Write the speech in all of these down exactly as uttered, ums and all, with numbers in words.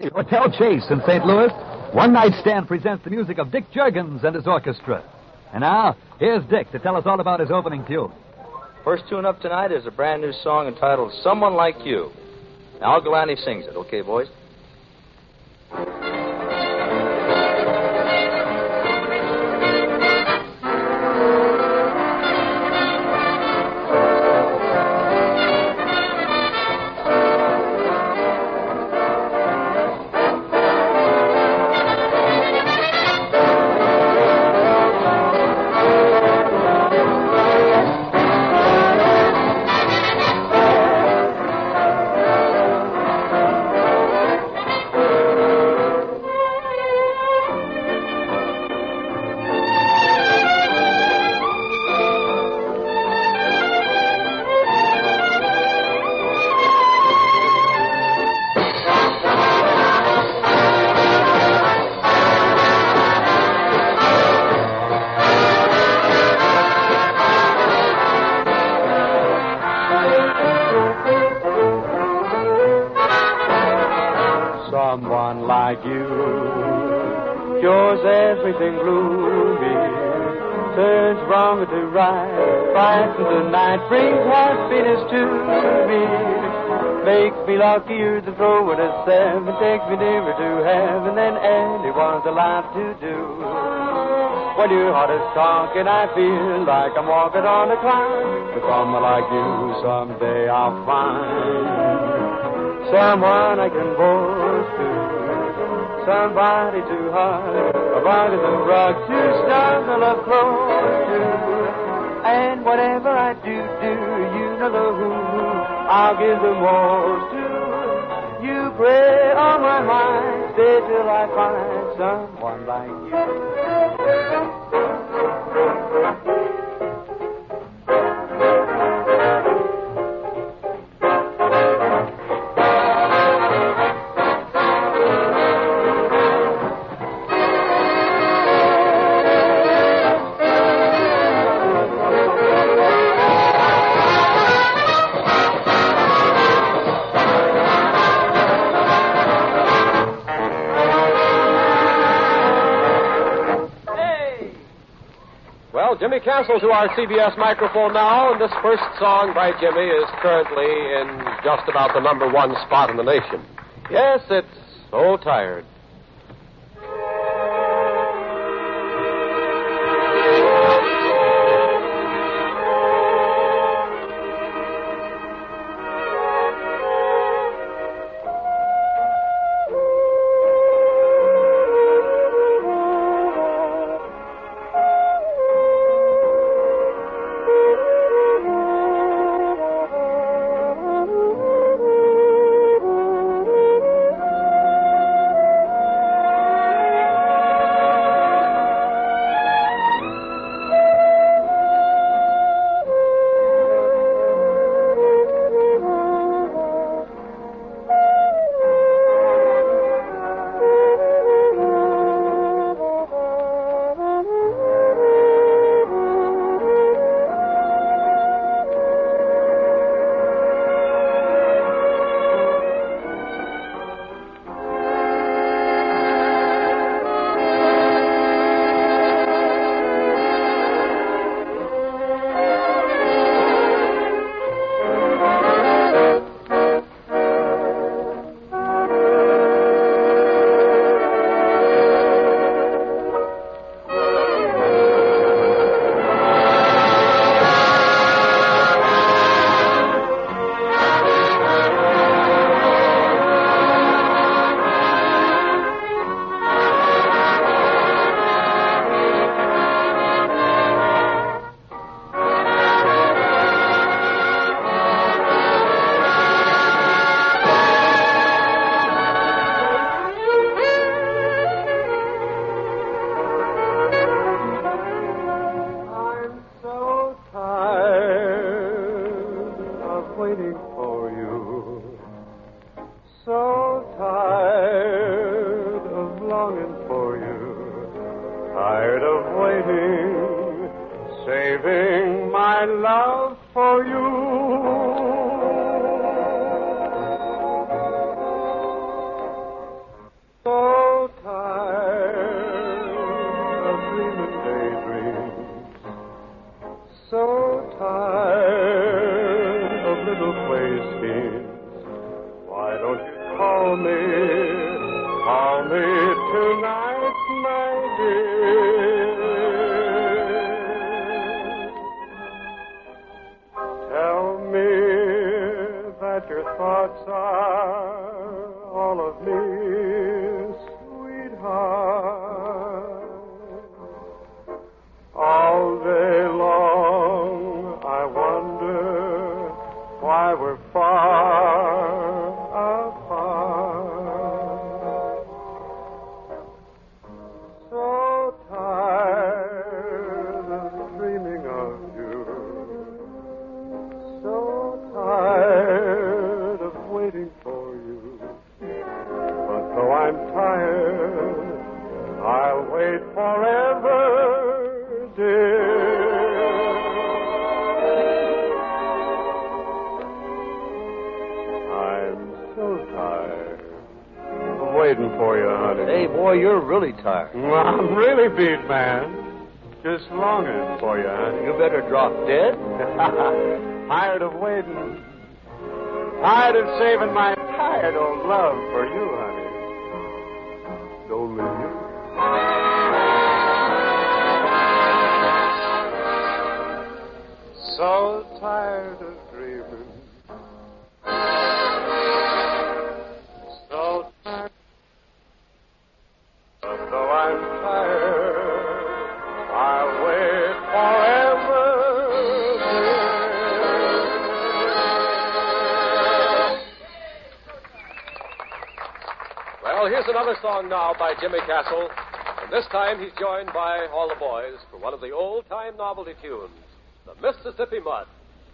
Hotel Chase in Saint Louis, One Night Stand presents the music of Dick Juergens and his orchestra. And now, here's Dick to tell us all about his opening tune. First tune up tonight is a brand new song entitled Someone Like You. Al Galani sings it. Okay, boys? Someone like you cures everything gloomy, turns wrong to right, brightens the night, brings happiness to me, makes me luckier than throwing a seven, takes me nearer to heaven than anyone's alive to do. When your heart is talking, I feel like I'm walking on a cloud. With someone like you, someday I'll find someone I can boast to, somebody to hug, a body to rug, to snuggle up close to. And whatever I do, do, you know the who, I'll give the most to. You pray on my mind, stay till I find someone like you. Well, Jimmy Castle to our C B S microphone now, and this first song by Jimmy is currently in just about the number one spot in the nation. Yes, it's So Tired. Call me, call me tonight, my dear. Tell me that your thoughts are all of me, sweetheart. All day long I wonder why we're far apart. So tired of dreaming of you, so tired of waiting for you. But though I'm tired, I'll wait forever, dear. I'm so tired of waiting for you, honey. Hey, boy, you're really tired. I'm really beat, man. Just longing for you, honey. You better drop dead. Tired of waiting. Tired of saving my tired old love for you, honey. Only you. So tired of dreaming. So tired. But though I'm tired, I'll wait forever. Well, here's another song now by Jimmy Castle. And this time he's joined by all the boys for one of the old-time novelty tunes, the Mississippi Mud.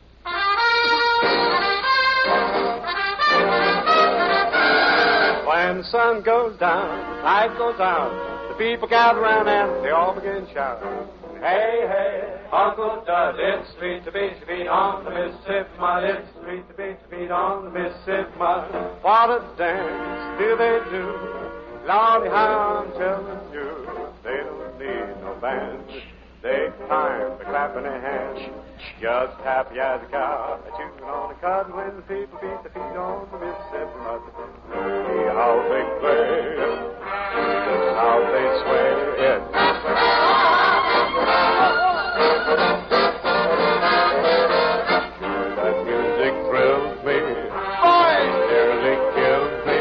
When the sun goes down, the tide goes out, the people gather around and they all begin shouting. Hey, hey, Uncle Dud, it's sweet to beat to beat on the Mississippi Mud. It's sweet to beat to beat on the Mississippi Mud. What a dance do they do? Lordy, how I'm telling you, they don't need no band. Take time to clap in their hands, just happy as a cow, chewing on a cotton when the people beat the feet on the Mississippi Mud. See how they play, just how they sway. Sure, that music thrills me, nearly kills me.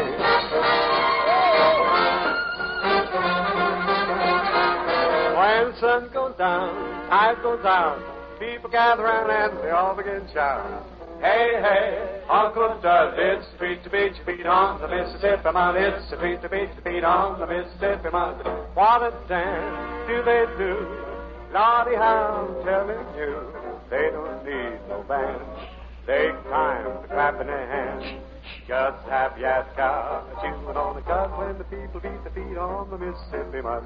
When the sun goes down, tide goes out, people gather around and they all begin shouting. Hey, hey, Uncle Dud, it's a treat to beat your feet on the Mississippi Mud. It's a treat to beat your feet on the Mississippi Mud. What a dance do they do? Lordy, how I'm telling you, they don't need no band. Take time to clap in their hands, just happy as a cow, chewing on the cud when the people beat the feet on the Mississippi Mud.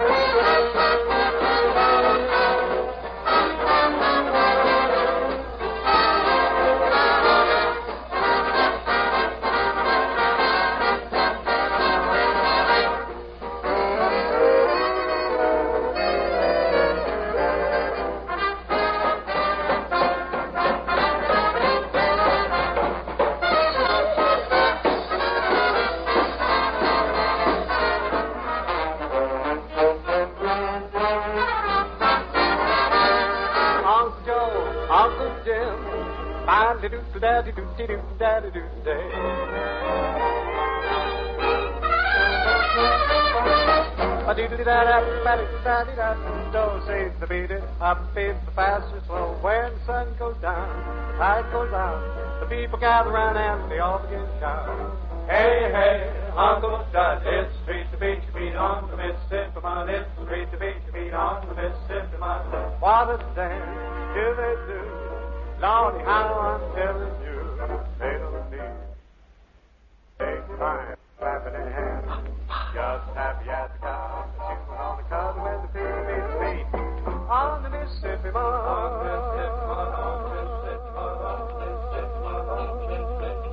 Say the beat it up, beat the fastest. Well, when the sun goes down, the tide goes out, the people gather around and they all begin shouting. Hey, hey, Uncle Dud, it's a treat to beat your feet on the Mississippi Mud. It's a treat to beat your feet on the Mississippi Mud. What a dance do they do? Lordy, how I'm telling you, they don't need. Take time, clapping their hands, just happy as a cow, chewing on the cud when the people beat the feet on the Mississippi Mud. On the Mississippi Mud, on the Mississippi Mud, on the Mississippi Mud, on the Mississippi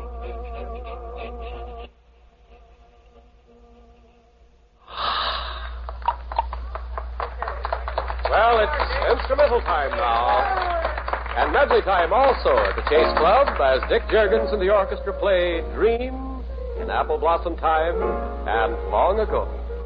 Mud. Well, it's instrumental time now. And medley time also at the Chase Club as Dick Juergens and the orchestra play Dream in Apple Blossom Time, and Long Ago.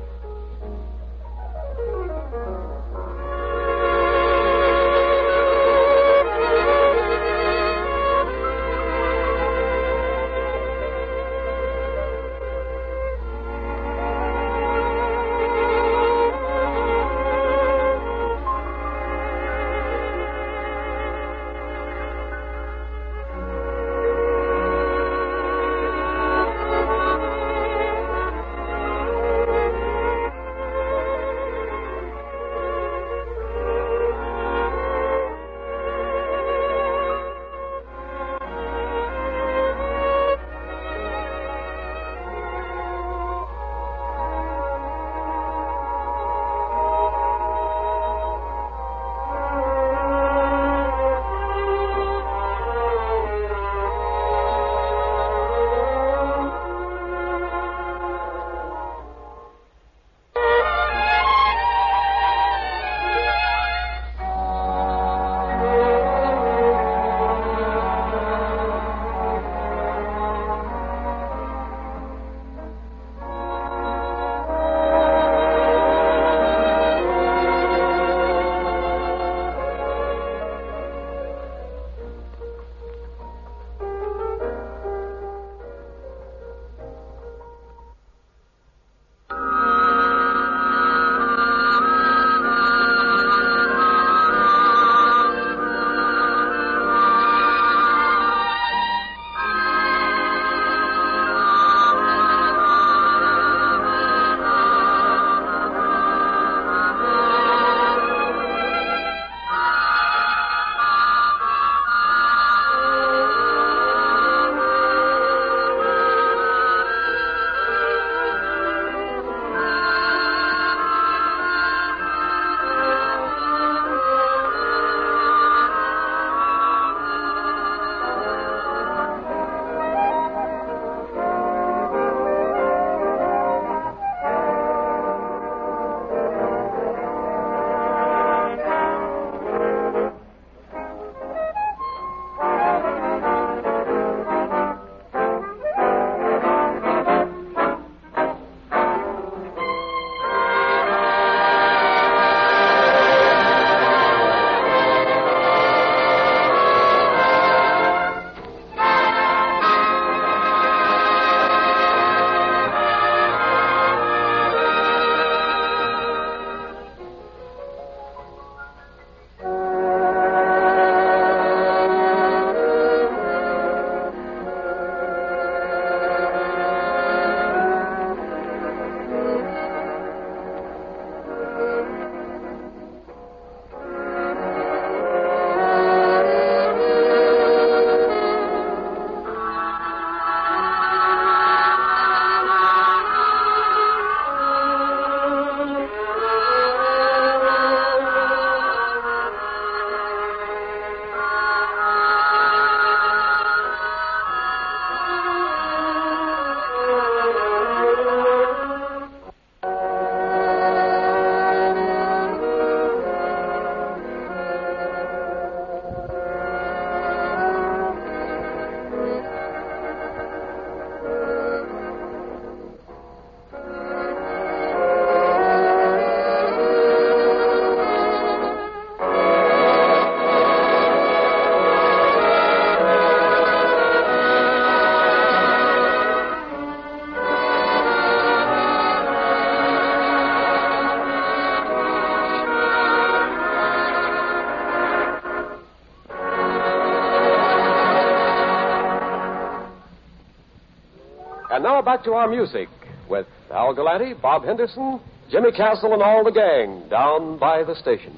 And now back to our music with Al Galati, Bob Henderson, Jimmy Castle, and all the gang down by the station.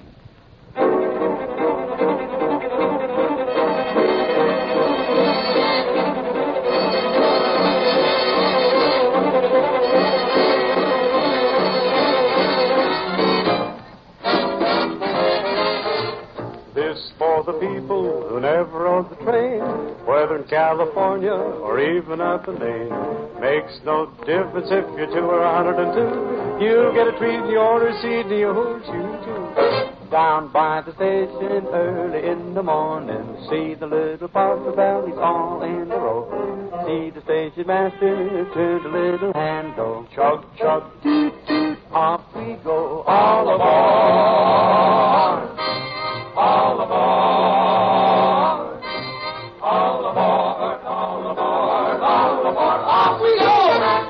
This for the people who never rode the train, whether in California or even up in Maine. Makes no difference if you're two or a hundred and two. You get a treat in your receipt and you choo-choo. Down by the station early in the morning, see the little parker bellies all in a row. See the station master turn the little handle. Chug, chug, toot, toot, off we go. All aboard! All aboard! All aboard! All aboard! All aboard! Off we go!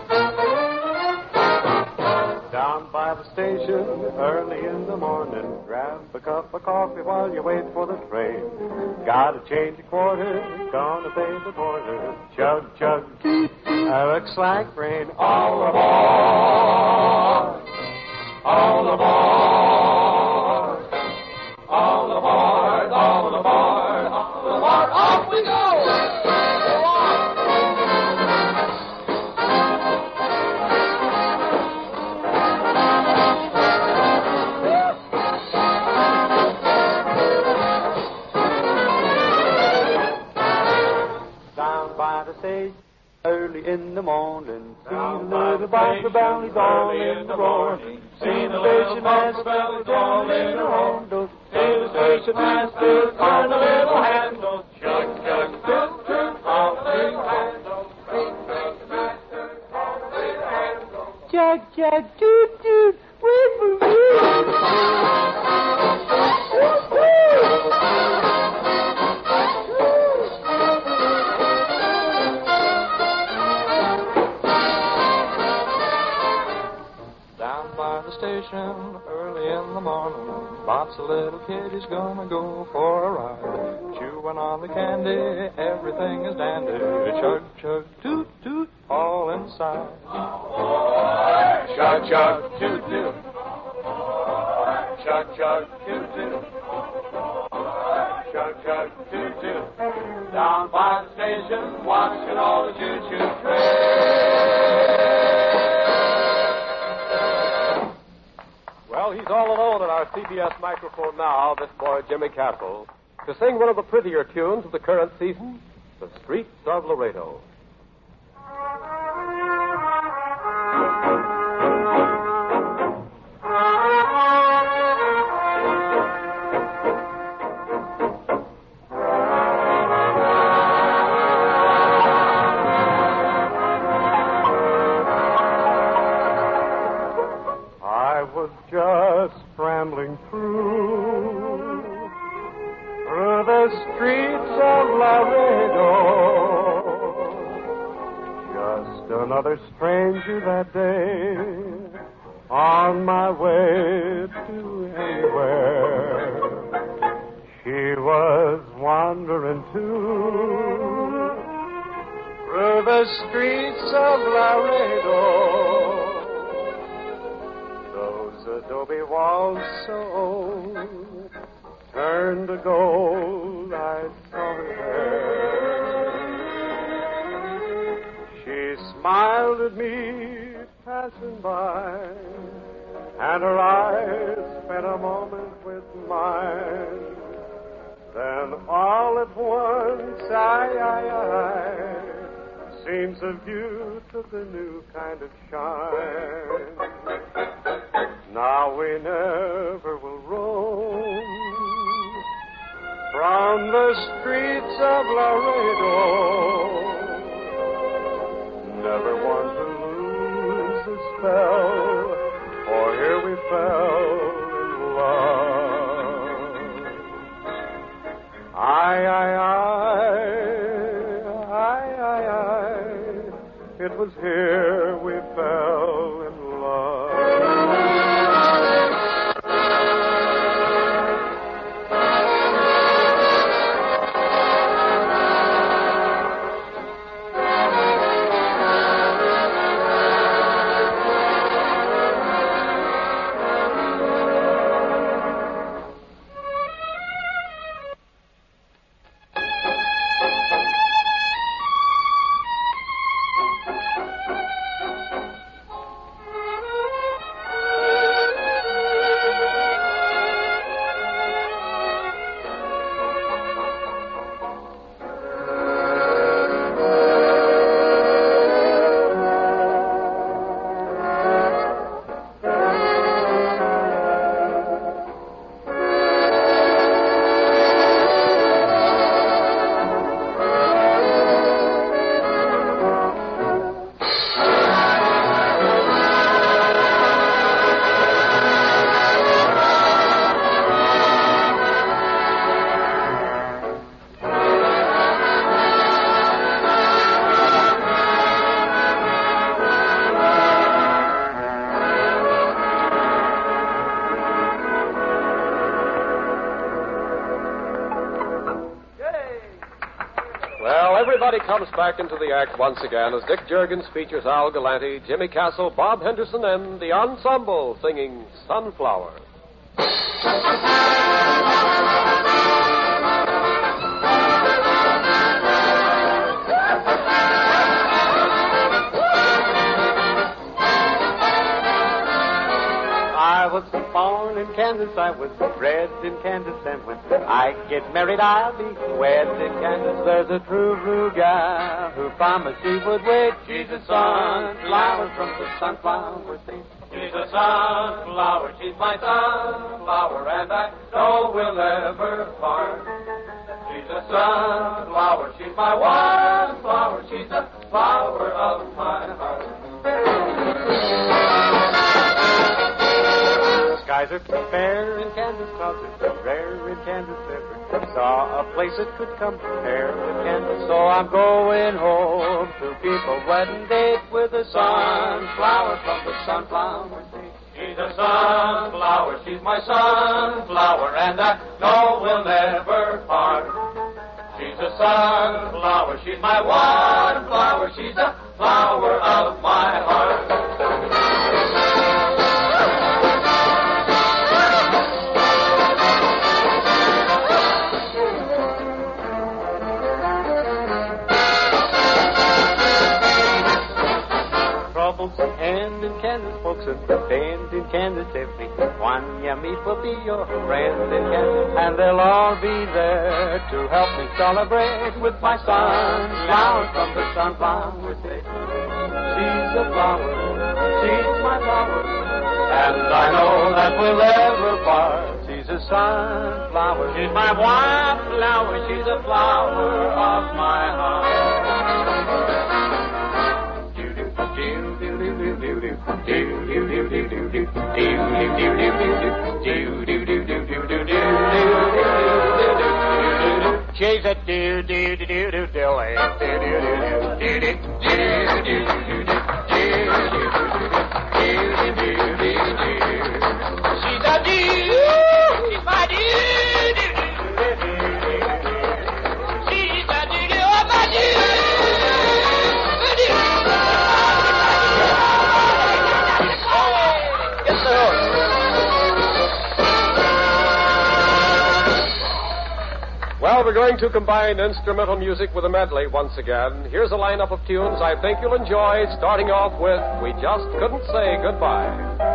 Down by the station early in the morning, grab a cup of coffee while you wait for the train. Gotta change a quarter, gonna pay the porter. Chug, chug, toot, toot, looks like rain. All aboard! All aboard! All aboard! All aboard! All aboard! Off we go! Early in the morning, see the little boxer bellies all in the morning. See the station master bellies all in the rondo. See the station master turn the little handle. Chug, chug, toot, toot, off the handle. Chug, chug, toot, toot, wait for me. Station early in the morning, lots of little kiddies gonna go for a ride. Chewing on the candy, everything is dandy. Chug, chug, toot, toot, all inside. Chug, chug, toot, toot. Chug, chug, toot, toot. Chug, chug, toot, toot. Down by the station, watching all the choo-choo trains. Well, he's all alone at our C B S microphone now, this boy Jimmy Castle, to sing one of the prettier tunes of the current season, The Streets of Laredo. Just rambling through, through the streets of Laredo, just another stranger that day, on my way to anywhere. She was wandering too, through the streets of Laredo. Adobe walls so old turned to gold, I saw her there. She smiled at me passing by, and her eyes spent a moment with mine. Then all at once, I, I, I, seems a view took a new kind of shine. Now we never will roam from the streets of Laredo. Never want to lose the spell, for here we fell in love. I, I, I, I, I, I, it was here we fell in love. everybody comes back into the act once again as Dick Juergens features Al Galante, Jimmy Castle, Bob Henderson, and the ensemble singing Sunflower. I was born in Kansas, I was bred in Kansas, and when I get married, I'll be wed in Kansas. There's a true blue gal who promised she would wait. She's a sunflower from the sunflower state. She's a sunflower, she's my sunflower, and I know we'll never part. She's a sunflower, she's my one flower, she's the flower of my heart. Skies are fair in Kansas, clouds are rare in Kansas. Never saw a place that could compare with Kansas. So I'm going home to keep a wedding date with a sunflower from the sunflower state. She's a sunflower, she's my sunflower, and I know we'll never part. She's a sunflower, she's my one flower, she's the flower of my heart. And in Kansas, folks are band in Kansas. Everyone you meet will be your friend in Kansas, and they'll all be there to help me celebrate with my sunflower from the sunflower state. She's a flower, she's my flower, and I know that we'll never part. She's a sunflower, she's my one flower, she's a flower of my heart. She's a do do do do do dilly do do do do do She's a do, she's my do she's a do do of my do. Well, we're going to combine instrumental music with a medley once again. Here's a lineup of tunes I think you'll enjoy, starting off with We Just Couldn't Say Goodbye.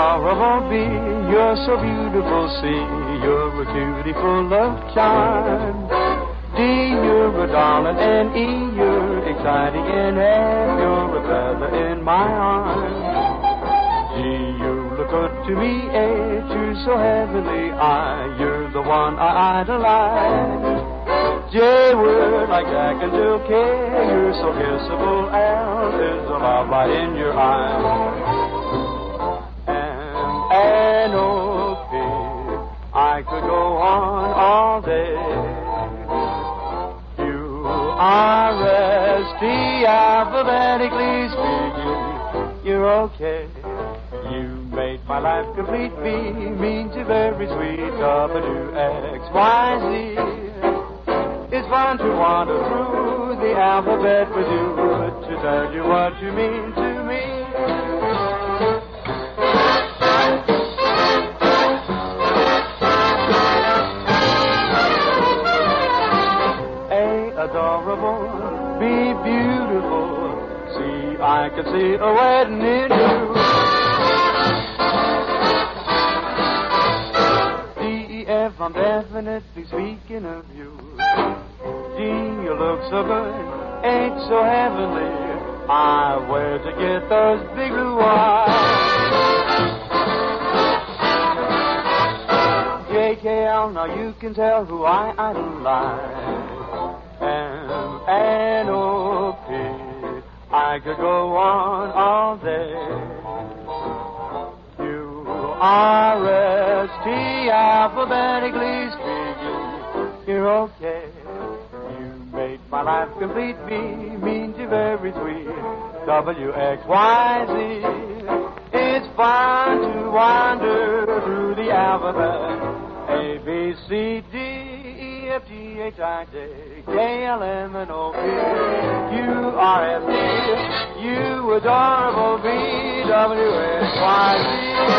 adorable bee, you're so beautiful, see, you're a cutie full of charm. D, you're a darling, and E, you're exciting, and F, you're a feather in my arm. G, you look good to me, H, you're so heavenly, I, you're the one I idolize. J, we're like Jack and Jill, K, you're so kissable, L, there's a love light in your eyes. M, N, O, P, I could go on all day. Q, R, S, T, alphabetically speaking, you're okay. You made my life complete, V, means you're very sweet, W, X, Y, Z. It's fun to wander through the alphabet with you, to tell you what you mean to me. A, adorable, B, beautiful, C, I can see a wedding in you. D, E, F, I'm definitely speaking of you. G, you look so good, H, so heavenly, I, where'd you get those big blue eyes? J, K, L, now you can tell who I idolize. M, N, O, P, I could go on all day. Q, R, S, T, alphabetically speaking, you're okay. Made my life complete, V, means you're very sweet, W, X, Y, Z. It's fun to wander through the alphabet, A, B, C, D, E, F, G, H, I, J, K, L, M, N, O, P, Q, R, S, T, you adorable V, W, X, Y, Z.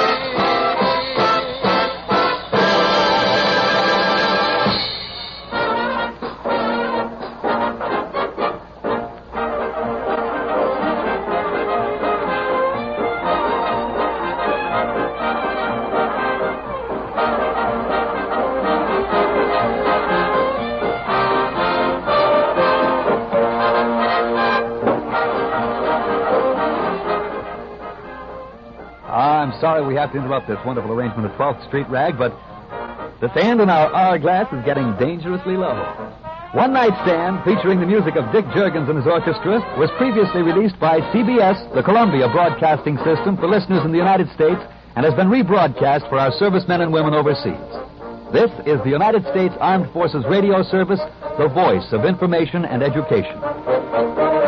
I'm sorry we have to interrupt this wonderful arrangement of twelfth Street Rag, but the sand in our hourglass is getting dangerously low. One Night Stand, featuring the music of Dick Juergens and his orchestra, was previously released by C B S, the Columbia Broadcasting System, for listeners in the United States, and has been rebroadcast for our servicemen and women overseas. This is the United States Armed Forces Radio Service, the voice of information and education.